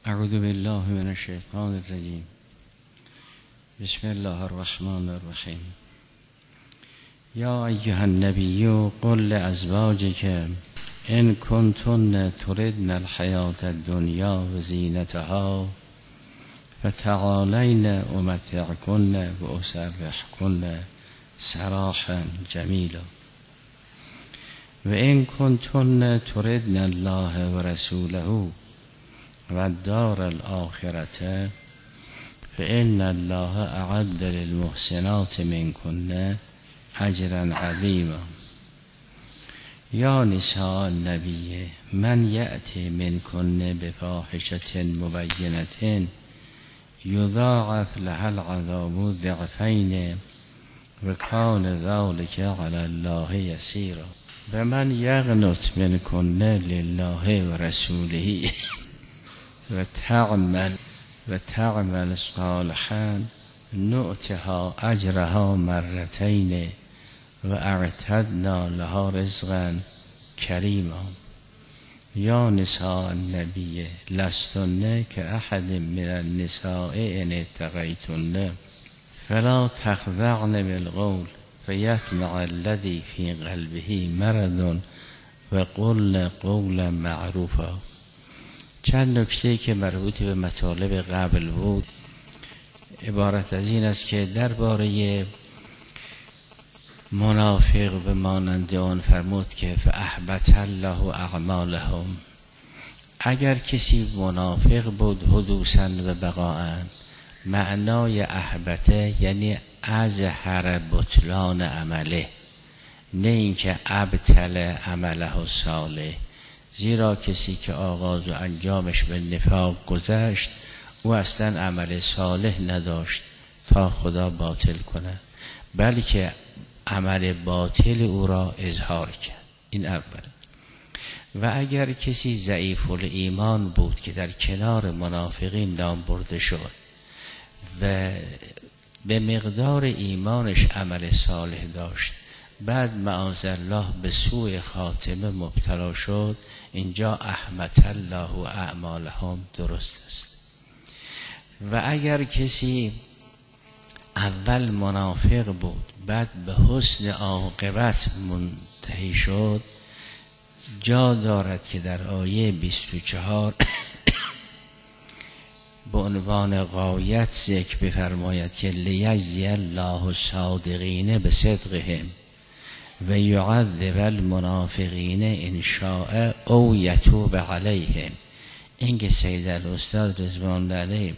اعوذ بالله من الشیطان الرجیم. بسم الله الرحمن الرحیم. یا ایها النبی قل لازواجک ان کنتن تردن الحیاة الدنیا و زینتها فتعالین امتعکن و اسرحکن سراحا جمیلا و ان کنتن تردن الله و رسوله و الدار الآخرة فإن الله اعد للمحسنات منكن اجرا عظیما. یا نساء النبی من یأتی منکن بفاحشة مبینة یضاعف لها العذاب ضعفین و کان ذلک علی الله یسیرا. و من یقنت منکن لله و رسوله و تعمل صالحا نؤتها اجرها مرتين و اعتدنا لها رزقا کریما. یا نساء النبی لستن كأحد من النساء ان اتقیتن فلا تخضعن بالقول فیطمع الذی فی قلبه مرض و قلن قولا معروفا. چند نکته که مربوط به مطالب قبل بود عبارت از این است که درباره منافق به مانند آن فرمود که فاحبط الله اعمالهم. اگر کسی منافق بود حدوثا و بقاء، معنای احبطه یعنی ازهر بطلان عمله، نه اینکه ابطل عمله صالح. زیرا کسی که آغاز و انجامش به نفاق گذشت او اصلا عمل صالح نداشت تا خدا باطل کنه، بلکه عمل باطل او را اظهار کرد. این اول. و اگر کسی ضعیف الایمان بود که در کنار منافقین نام برده شد و به مقدار ایمانش عمل صالح داشت، بعد معاذالله به سوء خاتمه مبتلا شد، اینجا احبط الله اعمالهم درست است. و اگر کسی اول منافق بود بعد به حسن عاقبت منتهی شد، جا دارد که در آیه 24 به عنوان غایت ذکر بفرماید که لیجزی الله الصادقین بصدقهم و یعذب المنافقین ان شاء او یتوب علیهم. این که سید الاستاد رضوان الله علیه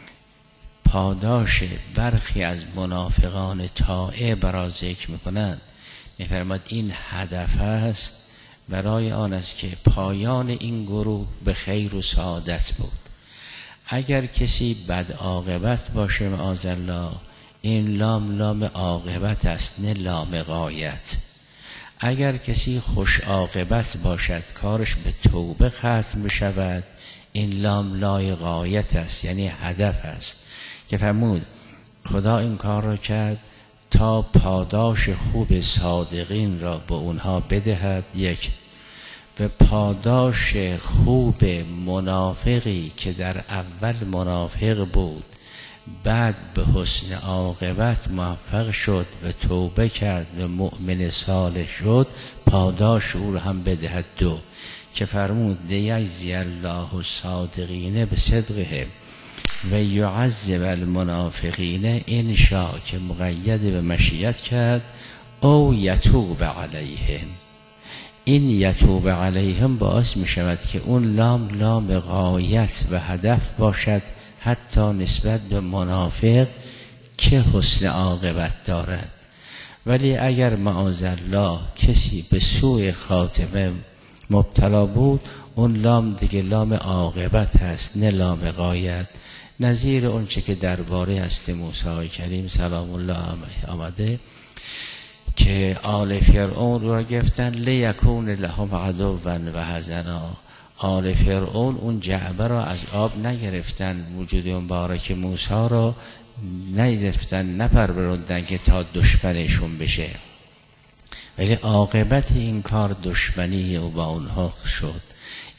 پاداش برخی از منافقان طائع را ذکر میکنند، میفرماد این هدف است، برای آن است که پایان این گروه به خیر و سعادت بود. اگر کسی بد عاقبت باشه معاذالله، این لام عاقبت است نه لام غایت. اگر کسی خوش عاقبت باشد کارش به توبه ختم بشود، این لام لای غایت است یعنی هدف است که فرمود خدا این کار را کرد تا پاداش خوب صادقین را به اونها بدهد. یک. و پاداش خوب منافقی که در اول منافق بود بعد به حسن عاقبت موفق شد و توبه کرد و مؤمن صالح شد، پاداش او را هم بدهد. دو. که فرمود لیجزی الله الصادقین بصدقهم و یعذب المنافقین ان شاء، که مقید به مشیت کرد، او یتوب علیهم. این یتوب علیهم باعث می شود که اون لام غایت و هدف باشد، حتی نسبت به منافق که حسن عاقبت دارد. ولی اگر معاذالله کسی به سوء خاتمه مبتلا بود، اون لام دیگه لام عاقبت هست نه لام غایت. نظیر اون چه که درباره هست موسی کریم سلام الله علیه آمده که آل فرعون را گفتن لیکون لهم عدوا و حزنا. آل فرعون اون جعبه را از آب نگرفتن، وجود مبارک موسی را نگرفتن، نپروردن که تا دشمنشون بشه، ولی عاقبت این کار دشمنی او با اونها شد.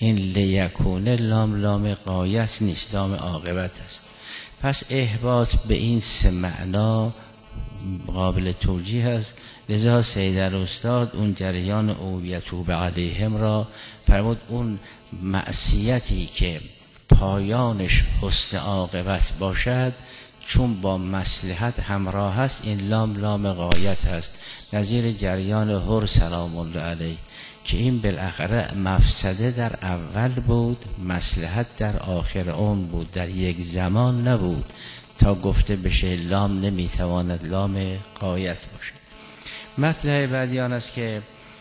این لیکونه لام غایت نیست، لام عاقبت است. پس احباط به این سه معنا قابل توجیه است. لذا سید الاستاد اون جریان اویتوب علیهم را فرمود اون معصیتی که پایانش حسن عاقبت باشد چون با مصلحت همراه است، این لام غایت است. نظیر جریان هر سلام الله علیه که این بالاخره مفسده در اول بود، مصلحت در آخر اون بود، در یک زمان نبود تا گفته بشه لام نمیتواند لام غایت باشه. مطلب بعدی آن است که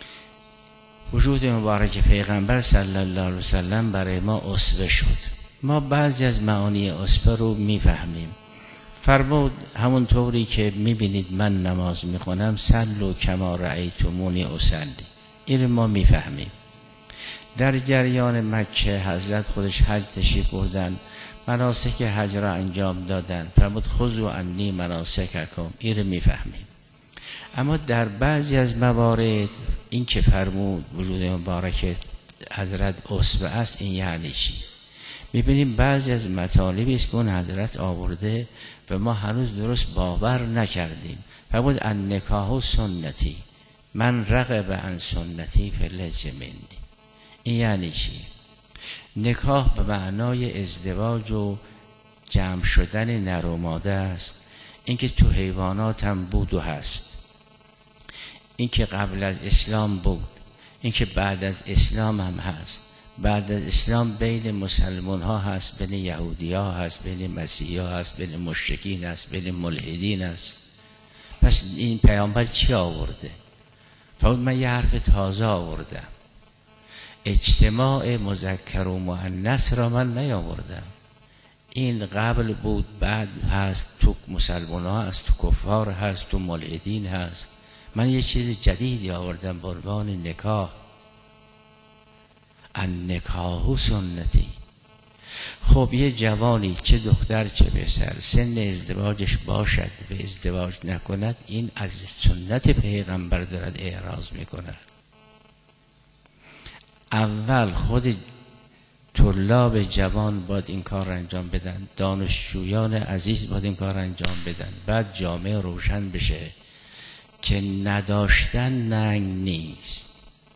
وجود مبارک پیغمبر صلی الله علیه وسلم برای ما اسوه شد. ما بعضی از معانی اسوه رو میفهمیم. فرمود همون طوری که میبینید من نماز میخونم صلوا کما رأیتمونی اصلی، این ما میفهمیم. در جریان مکه حضرت خودش حج تشریف بردن، مناسک حج را انجام دادن، فرمود خذوا عنی مناسککم، این رو میفهمیم. اما در بعضی از موارد این که فرمود وجود مبارک حضرت اسوه است، این یعنی چی؟ میبینیم بعضی از مطالبی است که اون حضرت آورده و ما هنوز درست باور نکردیم. فرمود النکاح سنتی من رغب عن سنتی فلیس منی. این یعنی چی؟ نکاح به معنای ازدواج و جمع شدن نر و ماده است. این که تو حیوانات هم بود و هست، این که قبل از اسلام بود، این که بعد از اسلام هم هست. بعد از اسلام بین مسلمان ها هست، بین یهودی ها هست، بین مسیحی ها هست، بین مشرکین هست، بین ملحدین هست. پس این پیامبر چی آورده؟ فرمود من یه حرف تازه آوردم، اجتماع مذکر و مؤنث را من نیاوردم. این قبل بود، بعد هست، تو مسلمان ها هست، تو کفار هست، تو ملحدین هست. من یه چیز جدیدی آوردم به عنوان نکاح. النکاح سنتی. خب یه جوانی چه دختر چه پسر سن ازدواجش باشد و ازدواج نکند، این از سنت پیغمبر دارد اعراض میکند. اول خود طلاب جوان باید این کار را انجام بدن، دانشجویان عزیز باید این کار را انجام بدن، بعد جامعه روشن بشه که نداشتن ننگ نیست.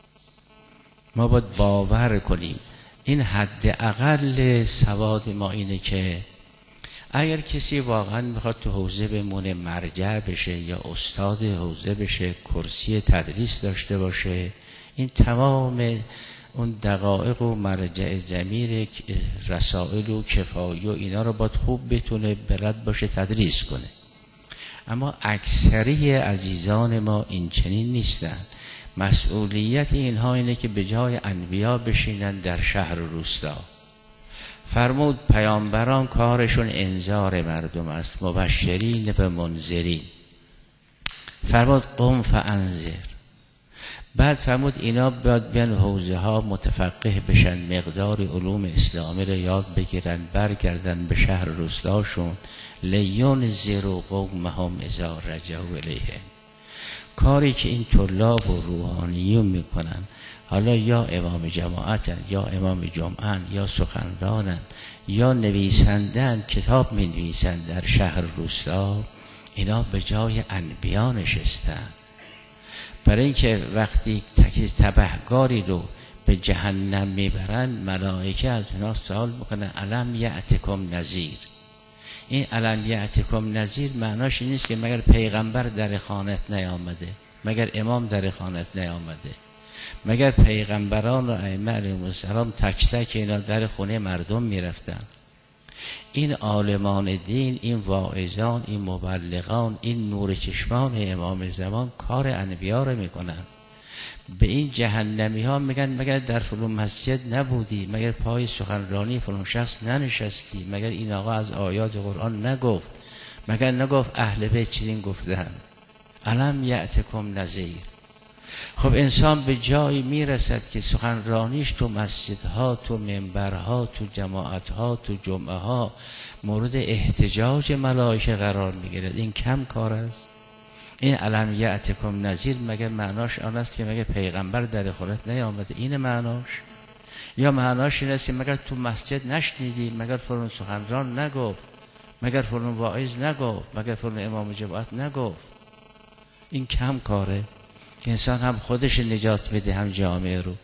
ما باید باور کنیم. این حد اقل سواد ما اینه که اگر کسی واقعا میخواد تو حوزه بمونه، مرجع بشه یا استاد حوزه بشه، کرسی تدریس داشته باشه، این تمام اون دقایق و مرجع ضمیر رسائل و کفایی و اینا رو باید خوب بتونه بلد باشه تدریس کنه. اما اکثری عزیزان ما این چنین نیستن. مسئولیت اینها اینه که به جای انبیا بشینن در شهر و روستا. فرمود پیامبران کارشون انذار مردم است، مبشرین و منذرین. فرمود قم فانذر. بعد فرمود اینا باید بیان حوزه ها متفقه بشن، مقدار علوم اسلامی رو یاد بگیرن، برگردن به شهر روستاشون. لینذروا قومهم اذا رجعوا الیهم. کاری که این طلاب و روحانیون میکنن، حالا یا امام جماعتن یا امام جمعن یا سخنرانن یا نویسندن، کتاب می نویسن در شهر روستا، اینا به جای انبیا نشستن. برای اینکه وقتی تبهکاری رو به جهنم میبرن، ملائکه از اونا سوال میکنن الم یأتکم نذیر. این الم یأتکم نذیر معناش این نیست که مگر پیغمبر در خانت نیامده، مگر امام در خانت نیامده، مگر پیغمبران و ائمه علیهم السلام تک تک اینا در خونه مردم میرفتن. این عالمان دین، این واعظان، این مبلغان، این نور چشمان امام زمان کار انبیا رو میکنن. به این جهنمی ها میگن مگر در فلان مسجد نبودی، مگر پای سخنرانی فلان شخص ننشستی، مگر این آقا از آیات قرآن نگفت، مگر نگفت اهل بیت چنین گفتن. الم یأتکم نذیر. خب انسان به جایی میرسد که سخنرانیش تو مسجدها، تو منبرها، تو جماعتها، تو جمعه ها مورد احتجاج ملائکه قرار میگیرد. این کم کار است؟ این الم یأتکم نذیر مگر معناش آن است که مگر پیغمبر در خلت نیامده؟ این معناش. یا معناش این است که مگر تو مسجد نشنیدی، مگر فلان سخنران نگفت، مگر فلان واعظ نگفت، مگر فلان امام جماعت نگفت. این کم کاره. انسان هم خودش نجات بده هم جامعه رو.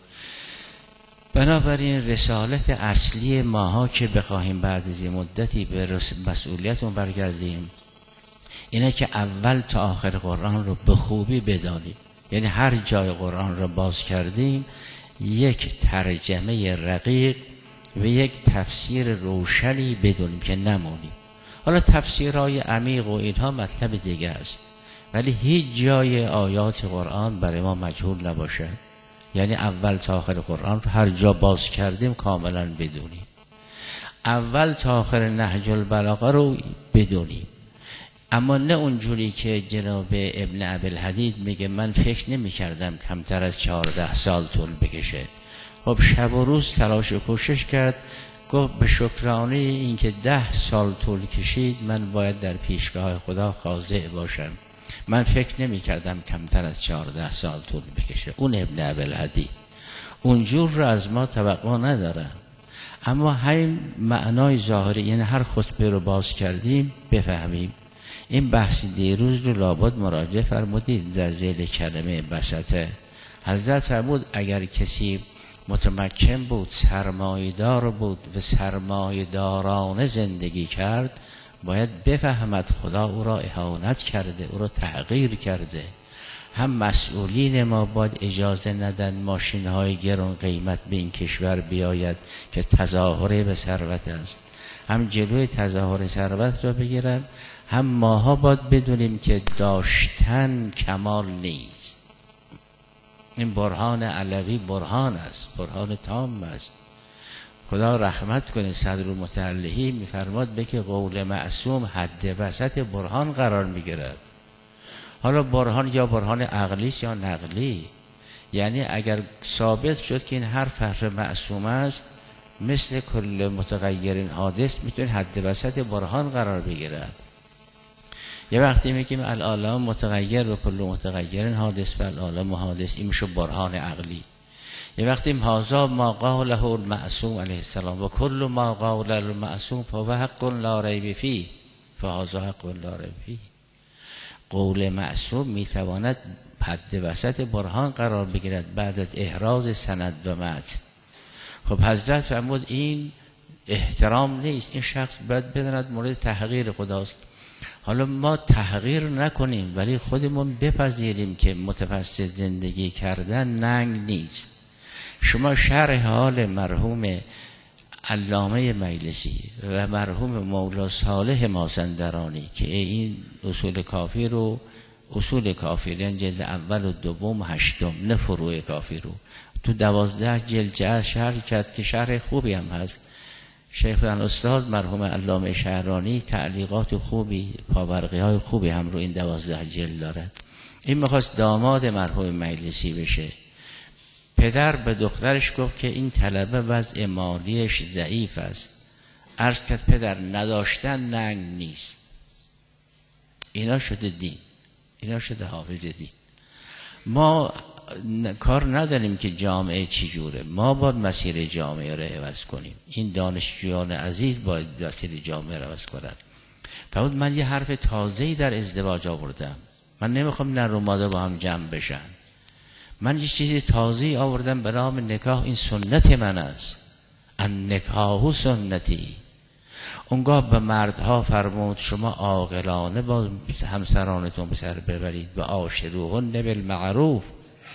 بنابراین رسالت اصلی ماها که بخواهیم بعد از مدتی به مسئولیتمون برگردیم اینه که اول تا آخر قرآن رو به خوبی بدانیم. یعنی هر جای قرآن رو باز کردیم یک ترجمه رقیق و یک تفسیر روشنی بدونیم که نمونیم. حالا تفسیرهای عمیق و اینها مطلب دیگه است، ولی هیچ جای آیات قرآن برای ما مجهول نباشه. یعنی اول تا آخر قرآن رو هر جا باز کردیم کاملا بدونیم. اول تا آخر نهج البلاغه رو بدونیم، اما نه اونجوری که جناب ابن ابوالحدید میگه من فکر نمی کردم کمتر از 14 سال طول بکشه. خب شب و روز تلاش و کوشش کرد، گفت به شکرانه این که 10 سال طول کشید من باید در پیشگاه خدا خاضع باشم. من فکر نمی کردم کمتر از 14 سال طول بکشه. اون ابن ابوالحدید اونجور رو از ما توقع ندارن. اما همین معنای ظاهری، یعنی هر خطبه رو باز کردیم بفهمیم. این بحث دیروز رو لابد مراجعه فرمودید در ذیل کلمه بسطه. حضرت فرمود اگر کسی متمکن بود، سرمایه‌دار بود و سرمایه‌دارانه زندگی کرد، باید بفهمد خدا او را اهانت کرده، او را تحقیر کرده. هم مسئولین ما باید اجازه ندن ماشین‌های گران قیمت به این کشور بیاید که تظاهر به ثروت است، هم جلوی تظاهر ثروت را بگیرن. هم ماها باید بدونیم که داشتن کمال نیست. این برهان علوی برهان است، برهان تام است. خدا رحمت کنه صدرالمتعلهی میفرماد به که قول معصوم حد وسط برهان قرار میگیرد. حالا برهان یا برهان عقلی است یا نقلی. یعنی اگر ثابت شد که این حرف معصوم است، مثل کل متغیرین حادث میتونه حد وسط برهان قرار بگیرد. یه وقتی میگیم العالم متغیر و کل متغیرین حادث و العالم حادث، این میشه برهان عقلی. یه وقتی هذا ما قاله المعصوم علیه السلام و کل ما قاله المعصوم فهو حق لا ریب فیه فهذا حق لا ریب فیه. قول معصوم میتواند حد وسط برهان قرار بگیرد بعد از احراز سند و متن. خب حضرت فرمود این احترام نیست، این شخص باید بداند مورد تحقیر خداست. حالا ما تحقیر نکنیم ولی خودمون بپذیریم که متوسط زندگی کردن ننگ نیست. شما شرح حال مرحوم علامه مجلسی و مرحوم مولا صالح مازندرانی که این اصول کافی رو، اصول کافی یعنی جلد اول و دوم و هشتم، نه فروع کافی رو تو 12 جلد شرح کرد که شرح خوبی هم هست. شیخ استاد مرحوم علامه شهرانی تعلیقات خوبی، پاورقی های خوبی هم رو این 12 جلد دارد. این میخواست داماد مرحوم مجلسی بشه. پدر به دخترش گفت که این طلبه وضع مالیش ضعیف است. عرض کرد پدر نداشتن ننگ نیست. اینا شده دین، اینا شده حافظ دین. ما کار نداریم که جامعه چی جوره، ما باید مسیر جامعه رو عوض کنیم. این دانشجویان عزیز باید مسیر جامعه رو عوض کنن. فرمود من یه حرف تازه‌ای در ازدواج آوردم. من نمیخوام نر و ماده با هم جمع بشن. من یه چیزی تازه‌ای آوردم به نام نکاح. این سنت من است. النکاح سنتی. اونگاه به مردها فرمود شما عاقلانه با همسرانتون به سر ببرید و عاشروهن بالمعروف.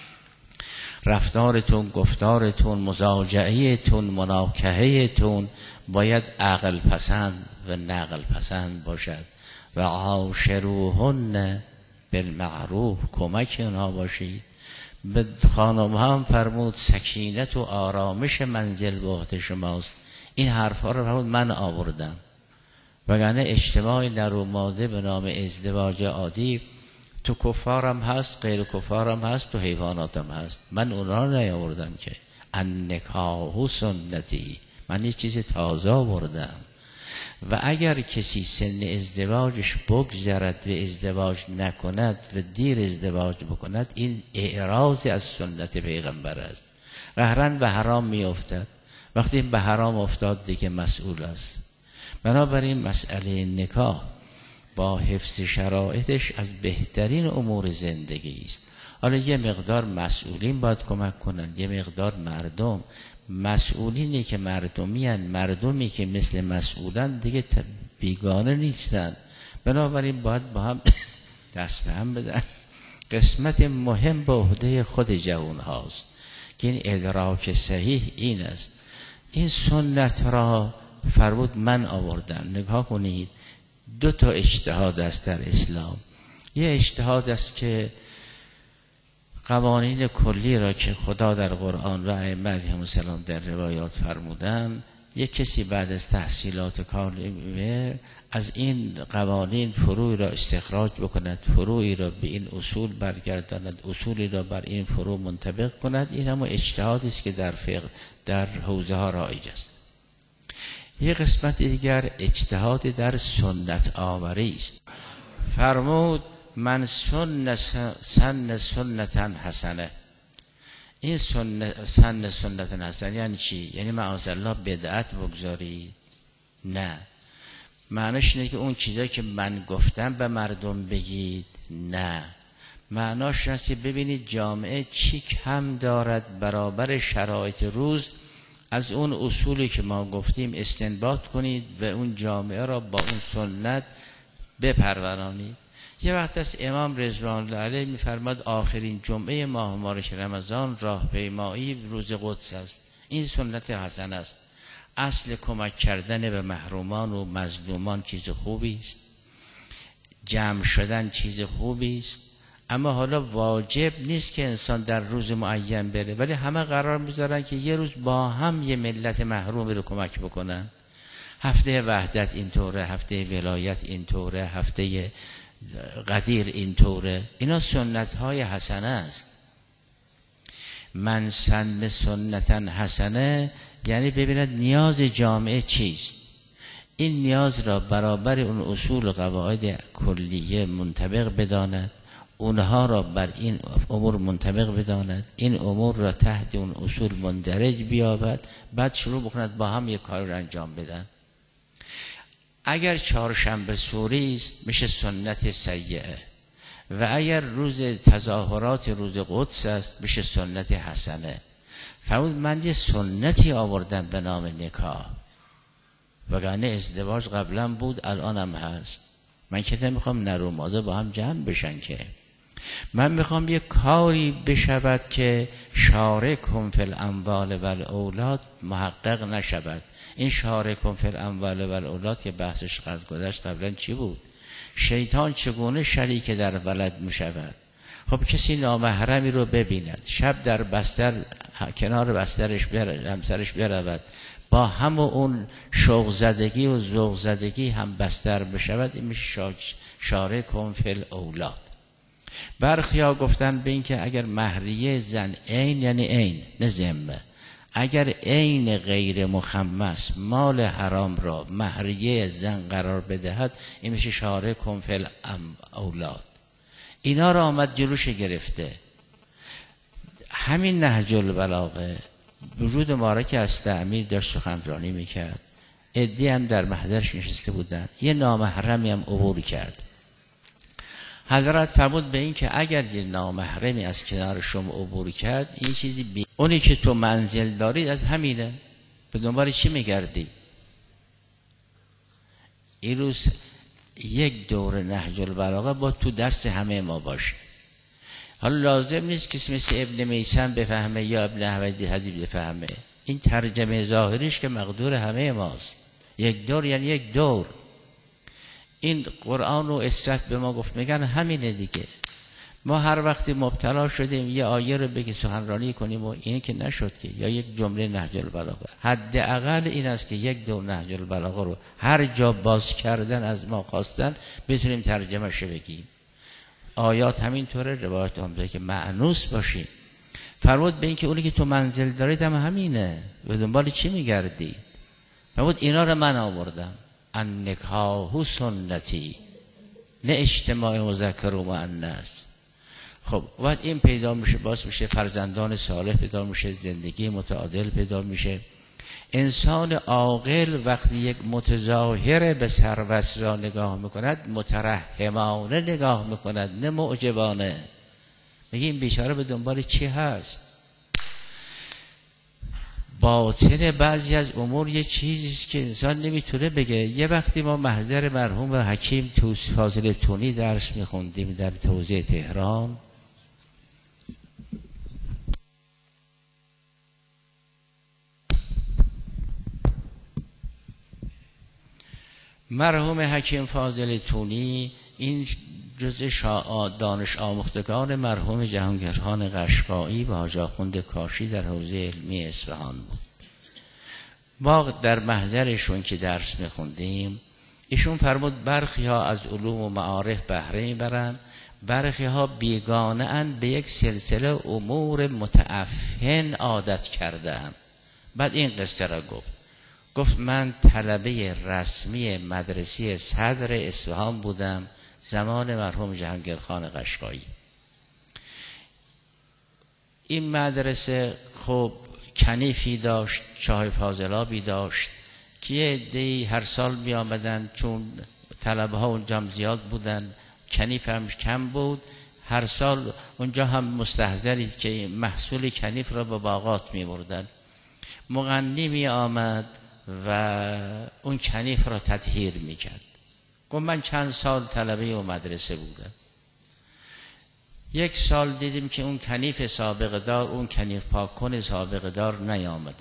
رفتارتون، گفتارتون، مزاجعهتون، مناکحهتون باید عقل پسند و نقل پسند باشد. و عاشروهن بالمعروف، کمک اونها باشید. به خانم هم فرمود سکینت و آرامش منزل به عهده شماست. این حرفا رو فرمود من آوردم، وگرنه اجتماع نر و ماده به نام ازدواج عادی تو کفارم هست، غیر کفارم هست، تو حیواناتم هست. من اونا رو نیاوردم که. النکاح سنتی، من یه چیز تازه آوردم. و اگر کسی سن ازدواجش بگذرد و ازدواج نکند و دیر ازدواج بکند، این اعراض از سنت پیغمبر است. قهرن به حرام می افتد. وقتی به حرام افتاد دیگه مسئول است. بنابراین مسئله نکاح با حفظ شرایطش از بهترین امور زندگی است. حالا یه مقدار مسئولین باید کمک کنن، یه مقدار مردم. مسئولینی که مردمی که مثل مسئولن دیگه بیگانه نیستن، بنابراین باید با هم دست به هم بدن. قسمت مهم به عهده خود جوان هاست که این ادراک صحیح این است. این سنت را فرمود من آوردن. نگاه کنید، 2 تا اجتهاد است در اسلام. یه اجتهاد است که قوانین کلی را که خدا در قرآن و ائمه علیهم السلام در روایات فرمودن، یک کسی بعد از تحصیلات کامله از این قوانین فروعی را استخراج بکند، فروعی را به این اصول برگرداند، اصولی را بر این فروع منطبق کند. این هم اجتهادی است که در فقه در حوزه ها رایج است. یک قسمت دیگر اجتهاد در سنت آوری است. فرمود من سنتا حسنه. این سنت حسنه یعنی چی؟ یعنی معاذالله بدعت بگذارید؟ نه. معناش اینه که اون چیزایی که من گفتم به مردم بگید؟ نه. معناش اینه که ببینید جامعه چی کم دارد، برابر شرایط روز از اون اصولی که ما گفتیم استنباط کنید و اون جامعه را با اون سنت بپرورانید. یه وقت است امام رضوان الله علیه می‌فرماد آخرین جمعه ماه مبارک رمضان راهپیمایی روز قدس است. این سنت حسن است. اصل کمک کردن به محرومان و مظلومان چیز خوبی است، جمع شدن چیز خوبی است، اما حالا واجب نیست که انسان در روز معین بره، ولی همه قرار میذارن که یه روز با هم یه ملت محرومی رو کمک بکنن. هفته وحدت اینطوره، هفته ولایت اینطوره، هفته قدیر اینطوره. اینا سنت های حسنه است. من سن سنتا حسنه یعنی ببیند نیاز جامعه چیست، این نیاز را برابر اون اصول و قواعد کلیه منطبق بداند، اونها را بر این امور منطبق بداند، این امور را تحت اون اصول مندرج بیابد، بعد شروع بکند با هم یک کار را انجام بدن. اگر چهارشنبه سوری است میشه سنت سیئه، و اگر روز تظاهرات روز قدس است میشه سنت حسنه. فرمود من یه سنتی آوردم به نام نکاح، وگرنه ازدواج قبلا بود الانم هست. من که نمیخوام نر و ماده با هم جمع بشن، که من میخوام یه کاری بشود که شارکهم فی الاموال و الاولاد محقق نشود. این شارکهم فی الاموال و الاولاد که بحثش گذشت قبلا چی بود؟ شیطان چگونه شریک در ولد میشود؟ خب کسی نامحرمی رو ببیند، شب در بستر کنار بسترش همسرش برود، با هم اون شوق زدگی و ذوق زدگی هم بستر بشود، این میشه شارکهم فی الاولاد. برخیا گفتن به این که اگر مهریه زن عین یعنی عین نه ذمه، اگر عین غیر مخمس مال حرام را مهریه زن قرار بدهد، این میشه شارکهم فی الاولاد. اینا را آمد جلوش گرفته. همین نهج البلاغه وجود مبارک از تعمیر داشت سخنرانی میکرد، عده‌ای هم در محضرش نشسته بودن، یه نامحرمی هم عبور کرد. حضرت فرمود به این که اگر یه نامحرمی از کنار شما عبور کرد، این چیزی اونی که تو منزل دارید از همینه، به دنبال چی میگردی؟ این روز یک دور نهج البلاغه با تو دست همه ما باشه. حالا لازم نیست کسی مثل ابن میسم بفهمه یا ابن احمد حدیث بفهمه، این ترجمه ظاهریش که مقدور همه ماست. یک دور یعنی یک دور. این قرآن و اسرت به ما گفت میگن همینه دیگه. ما هر وقتی مبتلا شدیم یه آیه رو بگی سخنرانی کنیم و این که نشد که، یا یک جمله نهج البلاغه. حداقل این است که یک دور نهج البلاغه رو هر جا باز کردن از ما خواستن بتونیم ترجمه‌اش بگیم. آیات همینطوره، روایات هم که مأنوس باشیم. فرمود به این که اونی که تو منزل دارید هم همینه، به دنبال چی میگردید؟ فرمود اینا رو من آوردم. النکاح سنتی، نه اجتماع مذکر و مؤنث. خب وقت این پیدا میشه، باز میشه فرزندان صالح پیدا میشه، زندگی متعادل پیدا میشه. انسان عاقل وقتی یک متظاهر به ثروت را نگاه میکند مترحمانه نگاه میکند، نه معجبانه. میگه این بیچاره به دنبال چی هست؟ باطن بعضی از امور یه چیزیست که انسان نمیتونه بگه. یه وقتی ما محضر مرحوم حکیم فاضل تونی درس میخوندیم در حوزه تهران، مرحوم حکیم فاضل تونی این جزء دانش آموختگان مرحوم جهانگیر قشقایی و حاج آخوند کاشی در حوزه علمی اصفهان بود. ما در محضرشون که درس میخوندیم ایشون فرمود برخی ها از علوم و معارف بهره میبرن، برخی ها بیگانه اند به یک سلسله امور متعفن عادت کردن. بعد این قصه را گفت من طلبه رسمی مدرسه صدر اصفهان بودم زمان مرحوم جهانگیر قشقایی. این مدرسه خب کنیفی داشت، چاه فاضلابی داشت که یه عده‌ای هر سال می آمدن، چون طلبه ها اونجا زیاد بودن، کنیف هم کم بود. هر سال اونجا هم مستحضرید که محصول کنیف را به باغات می بردن. مغنی می آمد و اون کنیف را تطهیر می کرد. گفت من چند سال طلبه اون مدرسه بودم. یک سال دیدیم که اون کنیف سابقه دار، اون کنیف پاک کن سابقه دار نیامده.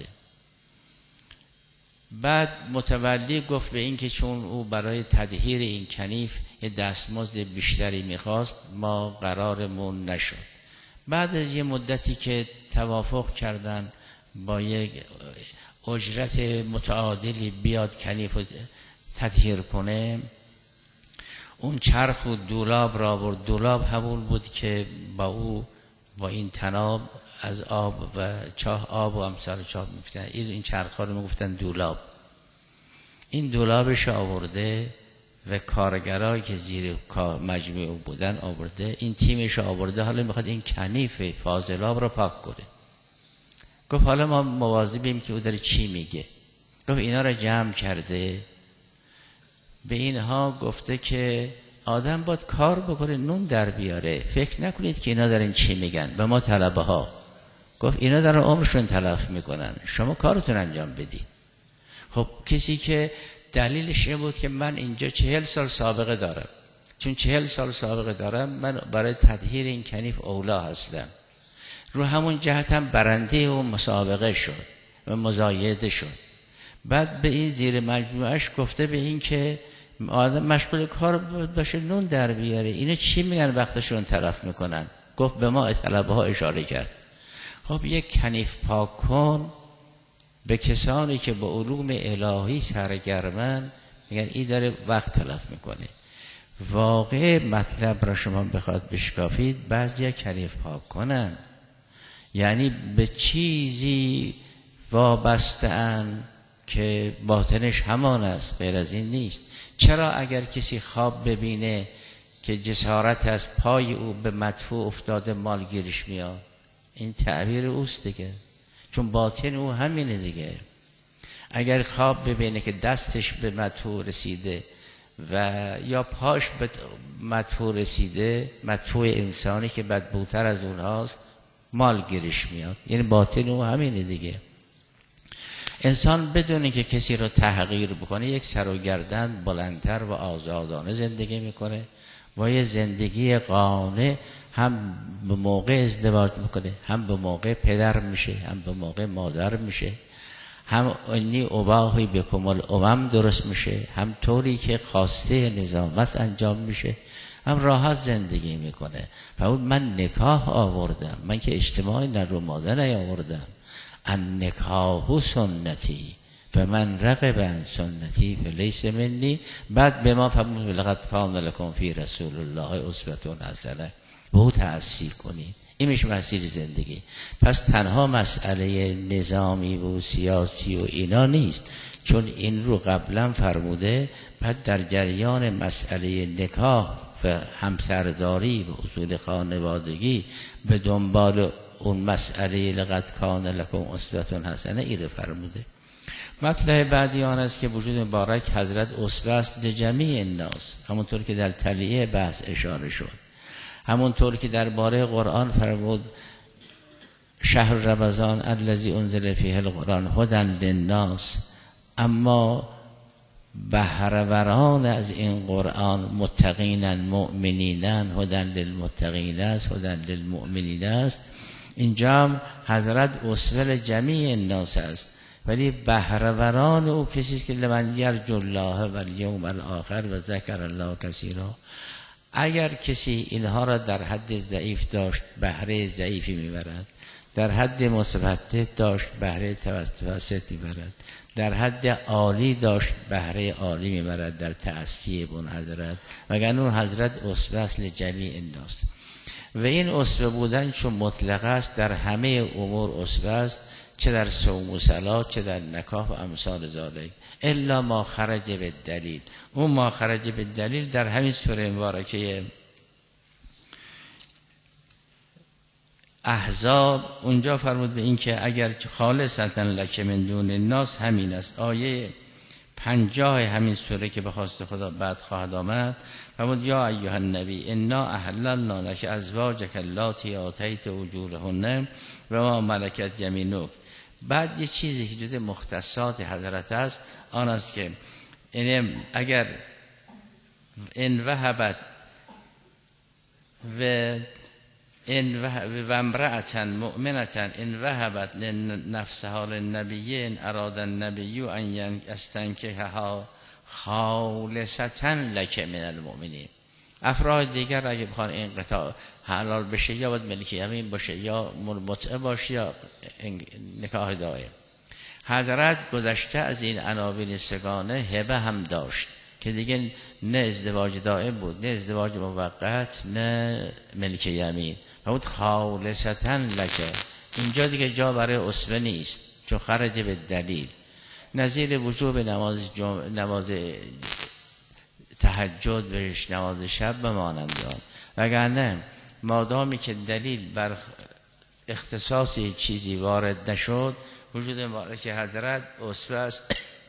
بعد متولی گفت به این که چون او برای تطهیر این کنیف یه دستمزد بیشتری میخواست، ما قرارمون نشد. بعد از یه مدتی که توافق کردن با یک اجرت متعادلی بیاد کنیف رو تطهیر کنه، اون چرخ و دولاب را برد. دولاب همون بود که با این تناب از آب و چاه آب و امثال چاه میگفتن، این چرخ ها رو میگفتن دولاب. این دولابش آورده و کارگرایی که زیر مجموعه بودن آورده، این تیمش آورده، حالا میخواد این کنیف فاضلاب رو پاک کنه. گفت حالا ما مواظبیم که او داره چی میگه. گفت اینا رو جمع کرده، به اینها گفته که آدم باید کار بکنه نون در بیاره، فکر نکنید که اینا دارن چی میگن. به ما طلبه ها گفت اینا دارن عمرشون تلف میکنن، شما کارتون انجام بدید. خب کسی که دلیلش این بود که من اینجا 40 سال سابقه دارم، چون 40 سال سابقه دارم من برای تطهیر این کنیف اولا هستم. رو همون جهت هم برنده و مسابقه شد و مزایده شد. بعد به این زیر مجموعش گفته به این که آدم مشغول کار باشه نون در بیاره، اینا چی میگن وقتشون تلف میکنن. گفت به ما طلبه ها اشاره کرد. خب یک کنیف پاک کن به کسانی که با علوم الهی سرگرمن میگن این داره وقت تلف میکنه. واقع مطلب را شما بخواد بشکافید، بعضی کنیف پاک کنن یعنی به چیزی وابسته ان که باطنش همان است، غیر از این نیست. چرا اگر کسی خواب ببینه که جسارت از پای او به مدفوع افتاده مال گیرش میاد، این تعبیر اوست دیگه، چون باطن او همینه دیگه. اگر خواب ببینه که دستش به مدفوع رسیده و یا پاش به مدفوع رسیده، مدفوع انسانی که بدبوتر از اونهاست، مال گیرش میاد، یعنی باطن او همینه دیگه. انسان بدونه که کسی رو تحقیر بکنه، یک سر و گردن بلندتر و آزادانه زندگی میکنه و یه زندگی قانع، هم به موقع ازدواج میکنه، هم به موقع پدر میشه، هم به موقع مادر میشه، هم انی اباهی بکم الامم درست میشه، هم طوری که خواسته نظام است انجام میشه، هم راحت زندگی میکنه. فرمود من نکاح آوردم، من که اجتماعی نر و ماده نیاوردم. ان نکاح سنتی فمن رغب عن سنتی فلیس منی. بعد به ما فرمود لقد کان لکم فی رسول الله اسوة حسنه، به او تأسی کنید. این میشه مسیر زندگی. پس تنها مسئله نظامی و سیاسی و اینا نیست، چون این رو قبلا فرموده. بعد در جریان مسئله نکاح و همسرداری و اصول خانوادگی به دنبال اون مسئله لقد کان لکم اسوة حسنه ای رو فرموده. مطلب بعدی آن است که وجود مبارک حضرت اسوه است لجمیع الناس، همونطور که در تلیه بحث اشاره شد، همونطور که درباره قرآن فرمود شهر رمضان الذی انزل فیه القرآن هدی للناس، اما بهره‌وران از این قرآن متقینن مؤمنینن، هدی للمتقین است، هدی للمؤمنین است. اینجا هم حضرت اسوه لجمیع الناس است، ولی بهره‌وران او کسی است که لمن یرجو الله و الیوم الاخر و ذکر الله کثیرا. اگر کسی اینها را در حد ضعیف داشت بهره ضعیفی میبرد، در حد متوسط داشت بهره متوسط میبرد، در حد عالی داشت بهره عالی میبرد در تأسی بون حضرت، وگرنه اون حضرت اسوه است لجمیع الناس. و این اسوه بودن چون مطلق است در همه امور اسوه است، چه در صوم و صلات، چه در نکاح و امثال ذالک، الا ما خرج به دلیل. اون ما خرج به دلیل در همین سوره مبارکه احزاب اونجا فرمود به این که اگر خالصتا لک من دون الناس، همین است. آیه 50 همین سوره که به خواست خدا بعد خواهد آمد فرمود یا ایها النبی انا احللنا لک ازواجک اللاتی آتیت اجورهن و ما ملکت یمینک. بعد یه چیزی که جز مختصات حضرت است آن است که اگر ان وهبت و امرأة مؤمنة ان وهبت لنفسها للنبی ان اراد النبی ان یستنکحها خالصة لک من المؤمنین. افراد دیگر اگه بخوان این قطاع حلال بشه یا باید ملک یمین باشه یا متعه باشه یا نکاح دائم. حضرت گذشته از این عناوین سگانه هبه هم داشت که دیگه نه ازدواج دائم بود، نه ازدواج موقت، نه ملک یمین. فرمود خالصتا لک. اینجا دیگه جا برای اسوه نیست چون خرج به دلیل. نظیر وجوب نماز تهجد بهش، نماز شب بمانند آن، وگرنه مادامی که دلیل بر اختصاصی چیزی وارد نشد، وجود مبارک حضرت اسوه است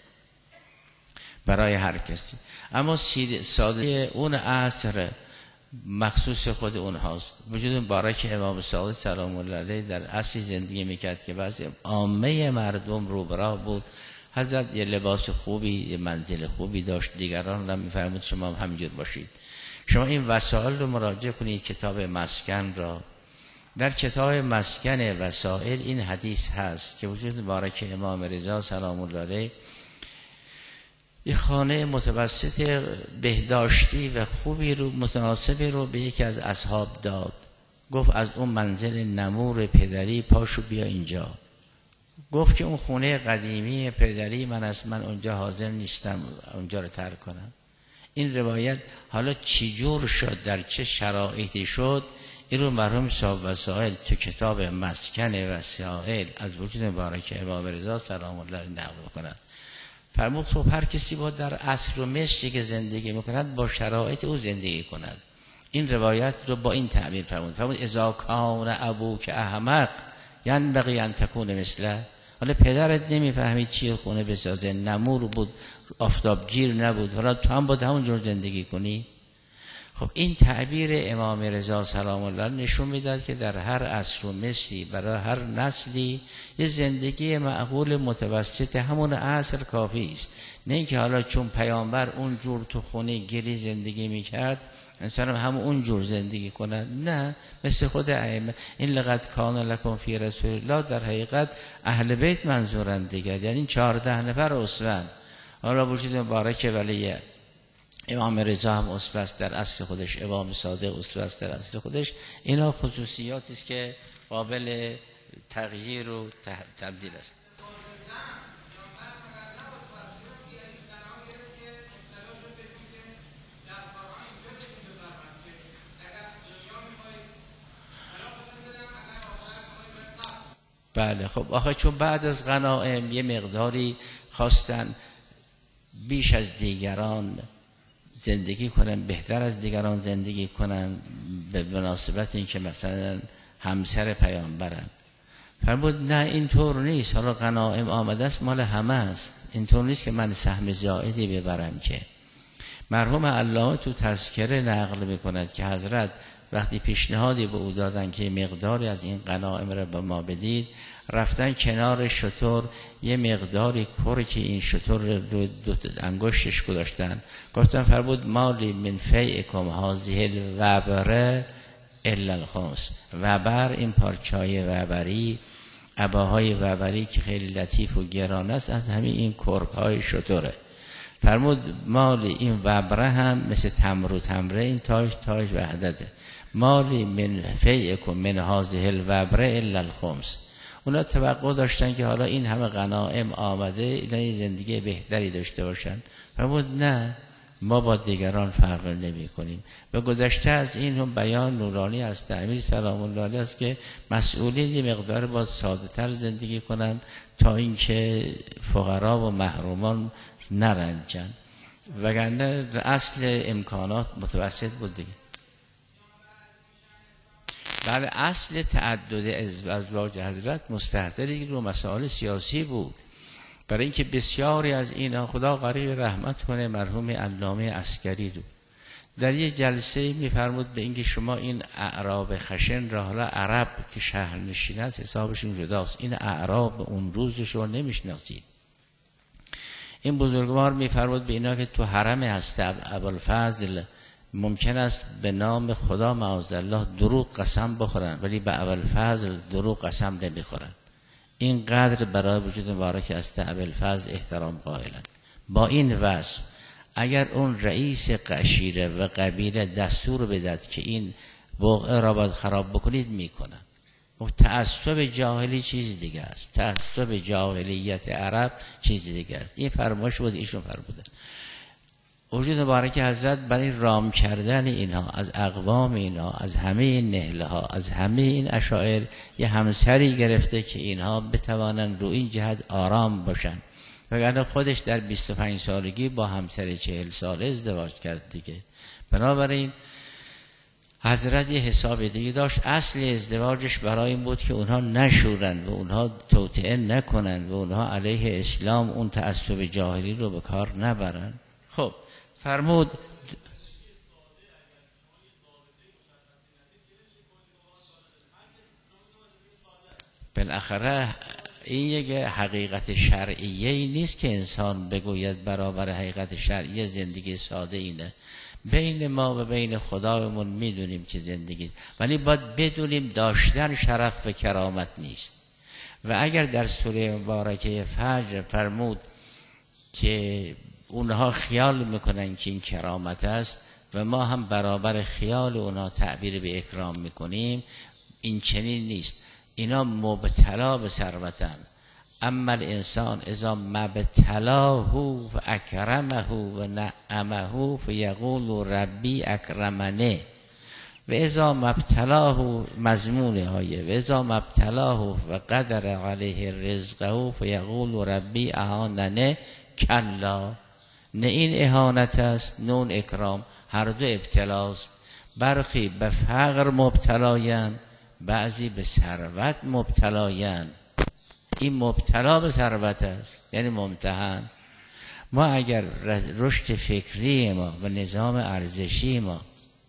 برای هر کسی. اما ساده اون عصر مخصوص خود اونهاست. وجود مبارک امام صادق سلام الله علیه در عصری زندگی میکرد که بعضی عامه مردم روبراه بود. حضرت یه لباس خوبی، یه منزل خوبی داشت، دیگران را میفرمود شما هم همینجور باشید. شما این وسائل رو مراجعه کنید، کتاب مسکن را. در کتاب مسکن وسائل این حدیث هست که وجود مبارک امام رضا سلام الله علیه یه خانه متوسط بهداشتی و خوبی رو متناسبی رو به یکی از اصحاب داد. گفت از اون منزل نمور پدری پاشو بیا اینجا. گفت که اون خونه قدیمی پدری من است، من اونجا حاضر نیستم اونجا رو ترک کنم. این روایت حالا چی جور شد، در چه شرایطی شد، این رو مرحوم صاحب وسائل تو کتاب مسکن وسائل از وجود مبارک امام رضا سلام الله علیه نقل کنند. فرمود خب هر کسی با در عصر و مصری که زندگی میکند با شرایط او زندگی کند. این روایت رو با این تعبیر فرمود اذا کان ابوک احمق ینبغی ان تکون مثله. حالا پدرت نمیفهمید چیه خونه بسازه، نمور بود، آفتابگیر نبود، حالا تو هم باید همونجور زندگی کنی. خب این تعبیر امام رضا سلام الله نشون میداد که در هر عصر و مصری برای هر نسلی یه زندگی معقول متوسط همون عصر کافی است. نه اینکه حالا چون پیامبر اون جور تو خونه گلی زندگی میکرد انسان هم اون جور زندگی کنه. نه، مثل خود ائمه این لقد کان لکم فی رسول الله در حقیقت اهل بیت منظورند دیگر، یعنی 14 نفر اسوه. حالا وجود مبارک ولی امام رضا هم اسوه است در اصل خودش، امام صادق اسوه است در اصل خودش. اینا خصوصیاتی است که قابل تغییر و تبدیل است. بله خب آخه چون بعد از غنائم یه مقداری خواستن بیش از دیگران زندگی کنن، بهتر از دیگران زندگی کنن، به مناسبت این که مثلا همسر پیامبرن. فرمود نه اینطور نیست، حالا غنایم آمده است مال همه است، اینطور نیست که من سهم زائدی ببرم. که مرحوم علامه تو تذکره نقل میکند که حضرت وقتی پیشنهادی به او دادن که مقداری از این غنایم را به ما بدید، رفتن کنار شتر یه مقداری که این شتر رو دو انگشتش گذاشتن، گفتن فرمود مالی من فیعکم هذه الوبره الا الخمس. وبر این پارچای وبری، عباهای وبری که خیلی لطیف و گران است، از همین این کرک‌های شتره. فرمود مالی این وبره هم مثل تمر و تمره، این تاج وحدته. مالی من فیعکم من هذه الوبره الا الخمس. اونا توقع داشتن که حالا این همه غنایم آمده اینا زندگی بهتری داشته باشن. فرمود نه، ما با دیگران فرق نمی کنیم. و گذشته از این هم بیان نورانی از امیر سلام الله علیه است که مسئولین یه مقدار با ساده تر زندگی کنن تا اینکه فقرا و محرومان نرنجن، وگرنه اصل امکانات متوسط بود دیگه. بله، اصل تعدد ازواج حضرت مستحضر رو مسائل سیاسی بود، برای اینکه بسیاری از اینا، خدا غریق رحمت کنه مرحوم علامه عسکری رو، در یه جلسه میفرمود به اینکه شما این اعراب خشن را، حالا عرب که شهر نشینت حسابشون جداست، این اعراب اون روز شما نمیشناسید. این بزرگوار میفرمود به اینا که تو حرم هست ابوالفضل ممکن است به نام خدا معاذالله دروغ قسم بخورن، ولی به ابوالفضل دروغ قسم نمیخورن. اینقدر برای وجود مبارک است ابوالفضل احترام قائلن. با این وصف اگر اون رئیس قشیره و قبیله دستور بدهد که این بقعه را باید خراب بکنید میکنن. تعصب جاهلی چیز دیگه است، تعصب جاهلیت عرب چیز دیگه است. این فرمایش بود ایشون فرمودن. وجود مبارک حضرت برای رام کردن اینها، از اقوام اینها، از همه این نهله ها، از همه این اشاعر یه همسری گرفته که اینها بتوانن رو این جهت آرام باشن. وگرنه خودش در 25 سالگی با همسر 40 ساله ازدواج کرد دیگه. بنابراین حضرت یه حساب دیگه داشت. اصل ازدواجش برای این بود که اونها نشورن و اونها توطئه نکنن و اونها علیه اسلام اون تعصب جاهلی رو به کار نبرن. خب فرمود بالاخره این یک حقیقت شرعیه نیست که انسان بگوید برابر حقیقت شرعیه زندگی ساده اینه. بین ما و بین خدایمون میدونیم که زندگی، ولی باید بدونیم داشتن شرف و کرامت نیست. و اگر در سوره مبارکه فجر فرمود که اونها خیال میکنن که این کرامت است و ما هم برابر خیال اونها تعبیر به اکرام میکنیم، این چنین نیست. اینا مبتلا به ثروتن. اما الانسان اذا مبتلاه و اکرمه و نعمه فیقول ربی اکرمنه و اذا مبتلاه مضمون آیه و اذا مبتلاه و قدر علیه رزقه فیقول ربی اهاننه. کلا، نه این اهانت است نون اکرام، هر دو ابتلاست. برخی به فقر مبتلاین، بعضی به ثروت مبتلاین. این مبتلا به ثروت است، یعنی ممتحن. ما اگر رشد فکری ما و نظام ارزشی ما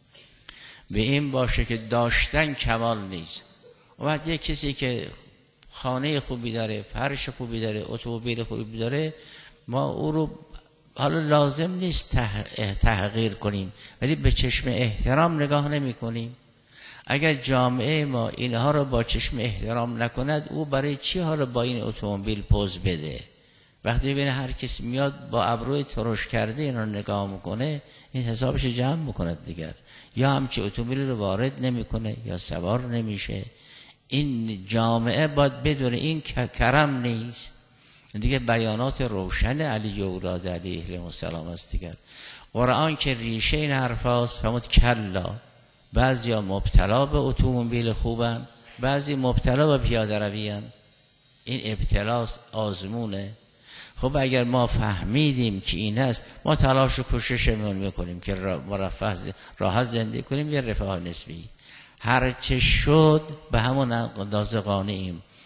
به این باشه که داشتن کمال نیست، و بعد یک کسی که خانه خوبی داره، فرش خوبی داره، اتومبیل خوبی داره، ما او رو حالا لازم نیست تحقیر کنیم، ولی به چشم احترام نگاه نمی کنیم. اگر جامعه ما اینها رو با چشم احترام نکند، او برای چی ها رو با این اتومبیل پوز بده؟ وقتی ببینه هر کس میاد با ابروی ترش کرده اینا رو نگاه میکنه، این حسابش جمع میکند دیگر، یا همچه اتومبیل رو وارد نمیکنه یا سوار نمیشه. این جامعه باید بدونه این کرم نیست دیگه. بیانات روشن علی اولاد علیه السلام است دیگر. قرآن که ریشه این حرف هاست فرمود کلا. بعضی ها مبتلا به اتومبیل خوبن، بعضی مبتلا به پیاده رویان. این ابتلاست، آزمونه. خب اگر ما فهمیدیم که این است، ما تلاش و کوششمون میکنیم که مرفه راحت زندگی کنیم، یه رفاه نسبی. هر چه شد به همون اندازه قانعیم.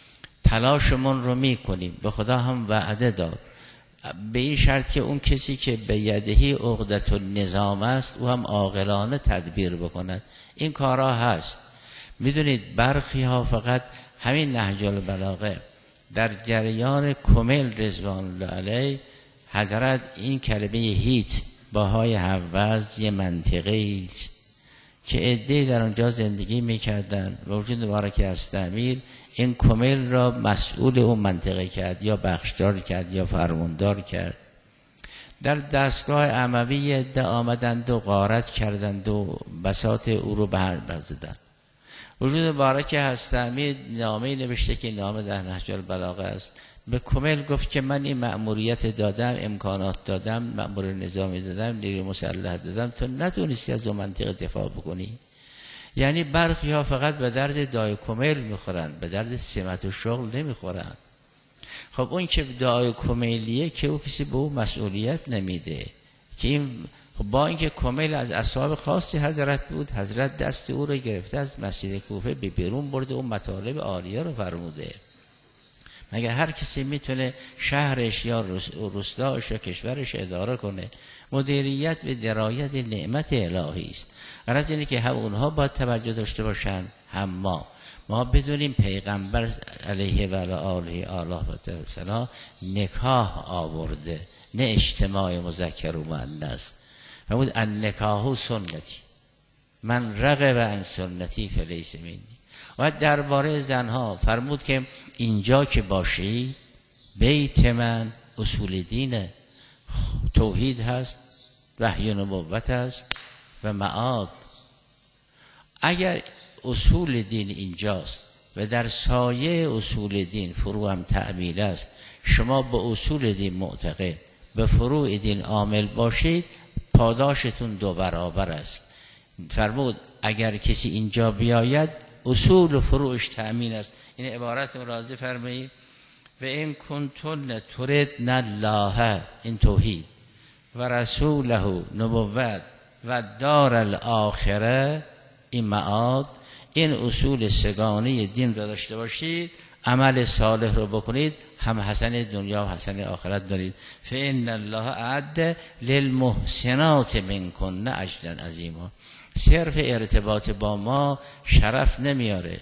تلاشمون رو میکنیم. به خدا هم وعده داد به این شرط که اون کسی که به یدهی عقدة النظام است او هم عاقلانه تدبیر بکند. این کارها هست. میدونید برخی ها فقط همین نهج البلاغه در جریان کمیل رضوان الله علیه حضرت این کلمه هیت باهای حوض یه منطقه است که عده‌ای در اونجا زندگی میکردن و وجود مبارک هستامیر این کمیل را مسئول اون منطقه کرد یا بخشدار کرد یا فرماندار کرد. در دستگاه اموی عده آمدند و غارت کردند و بساط او رو به هم زدند. وجود مبارک هستامیر نامه‌ای نوشته که نامه در نهج البلاغه است. به کمیل گفت که من این مأموریت دادم، امکانات دادم، مأمور نظامی دادم، نیروی مسلح دادم، تو نتونستی از دو منطقه دفاع بکنی. یعنی برخی ها فقط به درد دای کمیل میخورن، به درد سمت و شغل نمیخورن. خب اون که دای کمیلیه که او کسی به او مسئولیت نمیده که این. خب با اینکه کمیل از اصحاب خاصی حضرت بود، حضرت دست او رو گرفته از مسجد کوفه به بیرون برده، اون مطالب عالیه رو فرموده. مگر هر کسی میتونه شهرش یا روستاش یا کشورش اداره کنه؟ مدیریت و درایت نعمت الهی است. غرض اینه که هم اونها باید توجه داشته باشن هم ما بدونیم پیغمبر علیه و آله و سلام نکاح آورده، نه اجتماع مذکر و مؤنث. فرمود النکاح سنتی من رغب عن سنتی فلیس منی. و درباره زنها فرمود که اینجا که باشی بیت من اصول دینه، توحید هست، وحی و نبوت هست و معاد. اگر اصول دین اینجاست و در سایه اصول دین فروع هم تعمیل است، شما به اصول دین معتقد، به فروع دین عامل باشید، پاداشتون دو برابر است. فرمود اگر کسی اینجا بیاید اصول و فروعش تأمین است. این عبارت راضی فرمایید و این کنتن تردن الله، این توحید، و رسوله نبوت و دار الاخره، این معاد. این اصول سگانه دین را داشته باشید، عمل صالح رو بکنید، هم حسن دنیا و حسن آخرت دارید. فإن الله اعد للمحسنات منکن اجرا عظیما. صرف ارتباط با ما شرف نمیاره.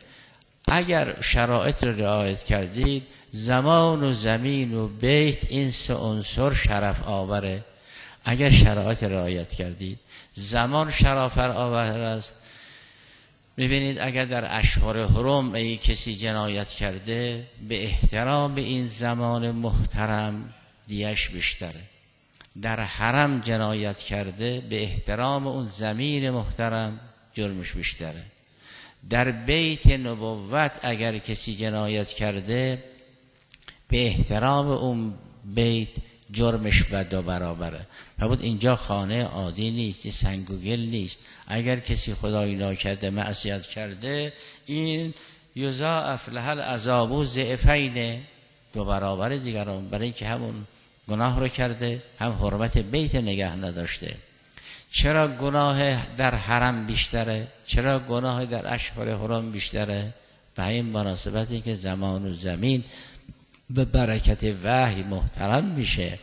اگر شرایط رو رعایت کردید، زمان و زمین و بیت، این سه عنصر شرف آوره. اگر شرایط رعایت کردید، زمان شرف آور است. میبینید اگر در اشهر حرم ای کسی جنایت کرده، به احترام این زمان محترم دیش بیشتره. در حرم جنایت کرده، به احترام اون زمین محترم جرمش بیشتره. در بیت نبوت اگر کسی جنایت کرده، به احترام اون بیت جرمش به دو برابره. فرمود اینجا خانه عادی نیست، سنگ و گل نیست. اگر کسی خدای ناکرده معصیت کرده، این یضاعف له العذاب ضعفین، دو برابر دیگران، برای اینکه همون گناه رو کرده، هم حرمت بیت نگه نداشته. چرا گناه در حرم بیشتره؟ چرا گناه در اشهر حرم بیشتره؟ به این مناسبتی که زمان و زمین به برکت وحی محترم میشه.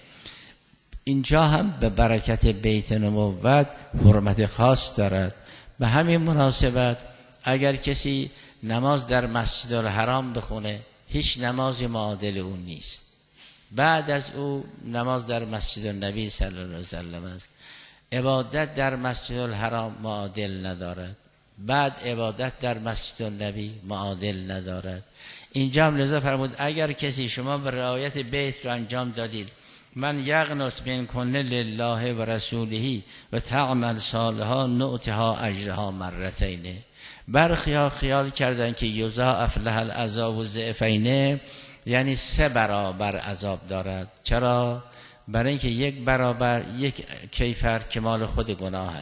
اینجا هم به برکت بیت نبوت حرمت خاص دارد. به همین مناسبت اگر کسی نماز در مسجد الحرام بخونه، هیچ نمازی معادل اون نیست. بعد از او نماز در مسجد النبی صلی الله علیه وسلم است. عبادت در مسجد الحرام معادل ندارد. بعد عبادت در مسجد النبی معادل ندارد. اینجا هم لذا فرمود اگر کسی شما به رعایت بیت رو انجام دادید، من یغنط منکن لله و رسوله و تعمل صالحا نؤتها اجرها مرتین. برخی ها خیال کردن که یضاعف له العذاب ضعفین، یعنی 3 برابر عذاب دارد. چرا؟ برای اینکه 1 برابر، 1 کیفر که مال خود گناهه.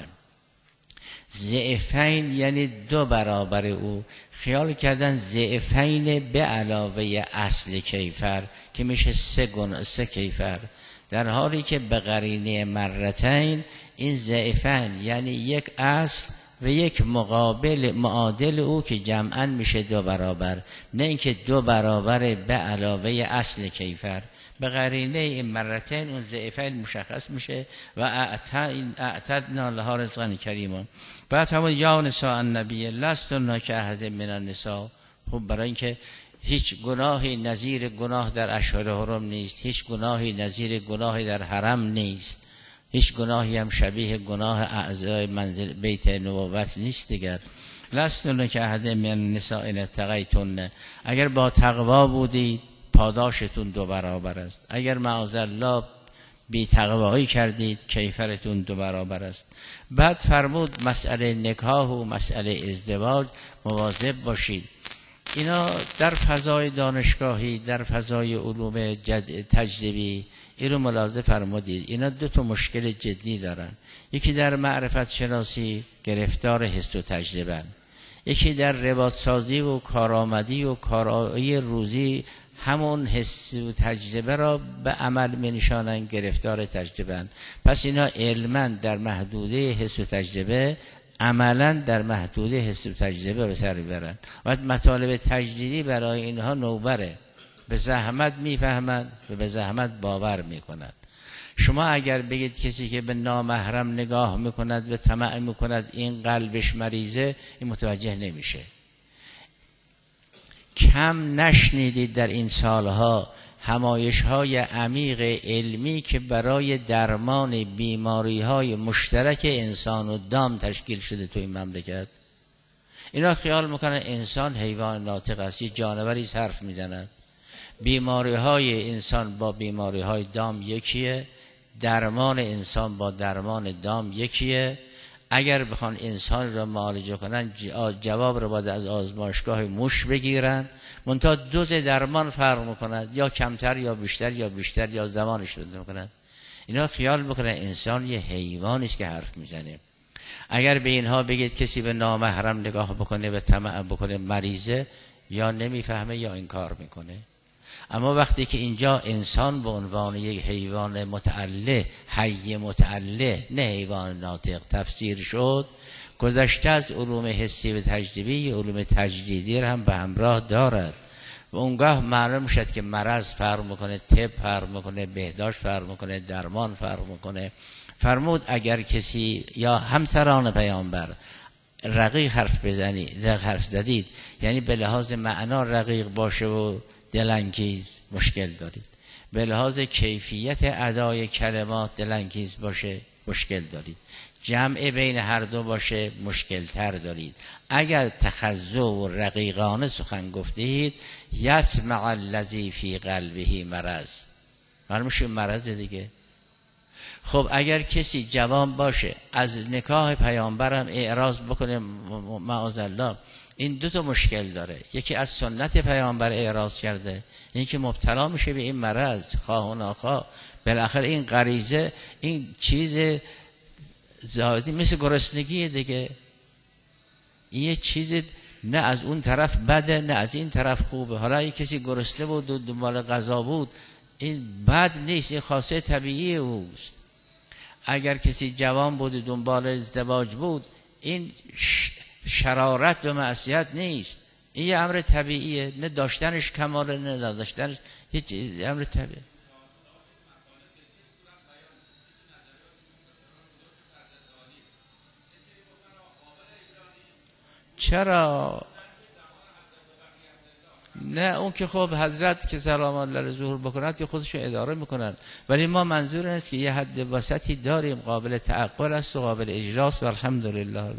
ضعفین یعنی 2 برابر او. خیال کردن ضعفین به علاوه اصل کیفر که میشه 3 کیفر، در حالی که به قرینه مرتین این ضعفین یعنی 1 اصل و یک مقابل معادل او که جمعاً میشه 2 برابر، نه اینکه 2 برابر به علاوه اصل کیفر. به قرینه این مرتين اون ضعفین مشخص میشه و اعتدنا لها رزقا کریما. بعد همون یا نساء النبی لستن کاحد من النساء. خب برای اینکه هیچ گناهی نظیر گناه در اشهر حرم نیست، هیچ گناهی نظیر گناهی در حرم نیست، هیچ گناهی هم شبیه گناه اعضای منزل بیت نبوت نیست دیگر. لستن کاحد من النساء ان اتقیتن. اگر با تقوا بودید پاداشتون 2 برابر است، اگر معاذالله بی تقوایی کردید کیفرتون 2 برابر است. بعد فرمود مسئله نکاح و مسئله ازدواج مواظب باشید. اینا در فضای دانشگاهی، در فضای علوم تجربی این رو ملاحظه فرمودید. اینا 2 تا مشکل جدی دارن. یکی در معرفت شناسی گرفتار حس و تجربه، یکی در رباط سازی و کارآمدی و کارایی روزی همون حس و تجربه را به عمل می نشانن گرفتار تجربه. پس اینا علما در محدوده حس و تجربه، عملا در محدوده حس و تجربه به سر میبرن. و مطالب تجدیدی برای اینها نوبره، به زحمت میفهمند و به زحمت باور میکنند. شما اگر بگید کسی که به نامحرم نگاه میکند و طمع میکند این قلبش مریضه، این متوجه نمیشه. کم نشنیدید در این سالها همایش‌های عمیق علمی که برای درمان بیماری‌های مشترک انسان و دام تشکیل شده تو این مملکت. اینا خیال میکنن انسان حیوان ناطق است، یه جانوری حرف میزند. بیماری‌های انسان با بیماری‌های دام یکیه، درمان انسان با درمان دام یکیه. اگر بخوان انسان را معالجه کنن جواب را باید از آزمایشگاه موش بگیرن، منتها دوز درمان فرق میکند، یا کمتر یا بیشتر یا بیشتر یا زمانش بده میکنند. اینا خیال میکنن انسان یه حیوانی است که حرف میزنه. اگر به اینها بگید کسی به نامحرم نگاه بکنه و طمع بکنه مریضه، یا نمیفهمه یا انکار میکنه. اما وقتی که اینجا انسان به عنوان یک حیوان متعله، حی متعله، نه حیوان ناطق تفسیر شد، گذشته از علوم حسی و تجربی علوم تجدیدی را هم به همراه دارد و اونگاه معلوم شد که مرض فرق میکنه، طب فرق میکنه، بهداشت فرق میکنه، درمان فرق میکنه. فرمود اگر کسی یا همسران پیامبر رقیق حرف زدید، یعنی به لحاظ معنا رقیق باشه و دلانگیز، مشکل دارید. به لحاظ کیفیت ادای کلمات دلانگیز باشه، مشکل دارید. جمع بین هر دو باشه، مشکل تر دارید. اگر تخضع و رقیقانه سخن گفتید، یطمع الذی فی قلبه مرض، معلوم شد مرض دیگه. خب اگر کسی جوان باشه از نکاح پیامبرم اعراض بکنه معاذالله، این 2 تا مشکل داره. یکی از سنت پیامبر اعراض کرده، این که مبتلا میشه به این مرض خواه و ناخواه. بالاخره این غریزه، این چیز زادی مثل گرسنگی دیگه، این یه چیز نه از اون طرف بده نه از این طرف خوبه. حالا این کسی گرسنه بود و دنبال غذا بود، این بد نیست، این خاصه طبیعی اوست. اگر کسی جوان بود و دنبال ازدواج بود، این شرارت و معصیت نیست، این یه امر طبیعیه، نه داشتنش کماله نه نداشتنش، یه امر طبیعی. چرا؟ نه اون که خب حضرت که سلام الله ظهور بکنند که خودشون اداره میکنن، ولی ما منظور است که یه حد وسطی داریم، قابل تعقل است و قابل اجراست و الحمدلله.